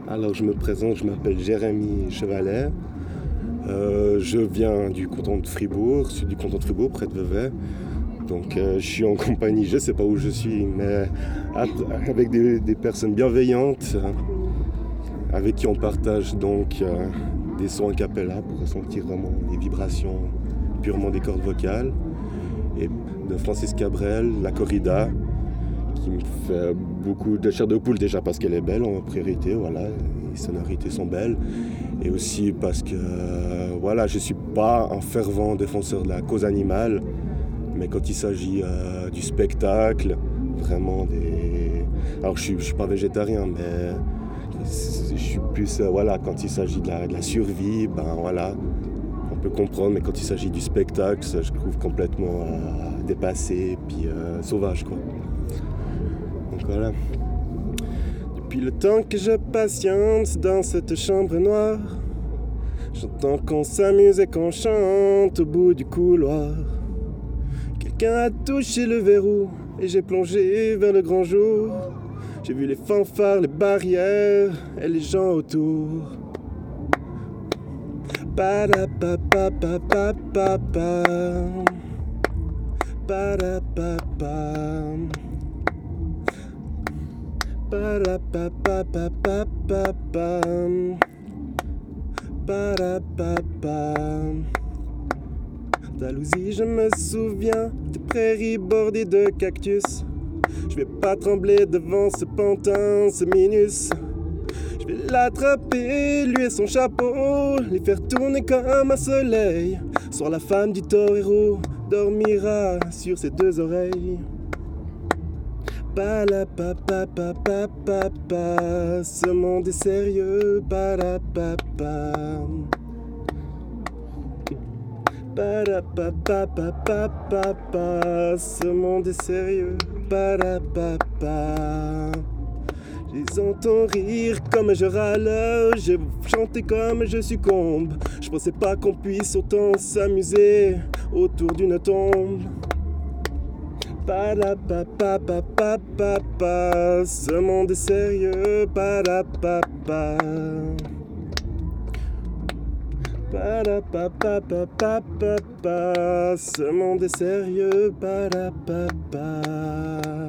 Alors je me présente, je m'appelle Jérémy Chevalet. Je viens du canton de Fribourg, sud du canton de Fribourg, près de Vevey. Donc je suis en compagnie, je ne sais pas où je suis, mais avec des personnes bienveillantes avec qui on partage donc des sons a cappella pour ressentir vraiment des vibrations purement des cordes vocales. Et de Francis Cabrel, la corrida, qui me fait beaucoup de chair de poule déjà parce qu'elle est belle en priorité, voilà, les sonorités sont belles. Et aussi parce que voilà, je ne suis pas un fervent défenseur de la cause animale, mais quand il s'agit du spectacle, vraiment des... Alors je suis pas végétarien, mais je suis plus, voilà, quand il s'agit de la survie, ben voilà, on peut comprendre, mais quand il s'agit du spectacle, ça, je trouve complètement dépassé, puis sauvage, quoi. Donc voilà. Depuis le temps que je patiente dans cette chambre noire, j'entends qu'on s'amuse et qu'on chante au bout du couloir. Quelqu'un a touché le verrou et j'ai plongé vers le grand jour. J'ai vu les fanfares, les barrières et les gens autour. Ba-da-ba-ba-ba-ba-ba. Ba-da-ba-ba. Ba-da-ba-ba-ba-ba-ba. Ba-da-ba-ba. Dalhousie, je me souviens des prairies bordées de cactus. Je vais pas trembler devant ce pantin, ce minus. Je vais l'attraper, lui et son chapeau, les faire tourner comme un soleil. Soit la femme du torero dormira sur ses deux oreilles. Pa-la-pa-pa-pa-pa-pa-pa. Ce monde est sérieux, pa-la-pa-pa. Pa-da-pa-pa-pa-pa-pa-pa. Ce monde est sérieux, pa-da-pa-pa. Je les entends rire comme je râle, je chanter comme je succombe. Je pensais pas qu'on puisse autant s'amuser autour d'une tombe. Pa-da-pa-pa-pa-pa-pa. Ce monde est sérieux, pa-da-pa-pa. Pa-da-pa-pa-pa-pa-pa. Ce monde est sérieux, pa-da-pa-pa.